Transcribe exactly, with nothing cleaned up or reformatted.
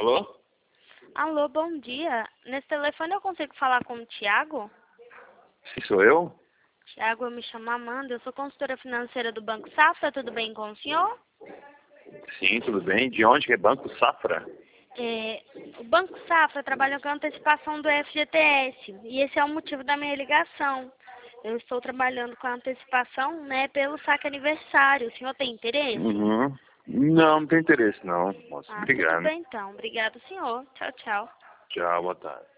Alô? Alô, bom dia. Nesse telefone eu consigo falar com o Thiago? Sim, sou eu? Thiago, eu me chamo Amanda, eu sou consultora financeira do Banco Safra, tudo bem com o senhor? Sim, tudo bem. De onde que é Banco Safra? É, o Banco Safra trabalha com a antecipação do F G T S e esse é o motivo da minha ligação. Eu estou trabalhando com a antecipação, né, pelo saque aniversário. O senhor tem interesse? Uhum. Não, não tem interesse não, moça. Ah, tudo Obrigado. bem então. Obrigado, senhor. Tchau, tchau. Tchau, boa tarde.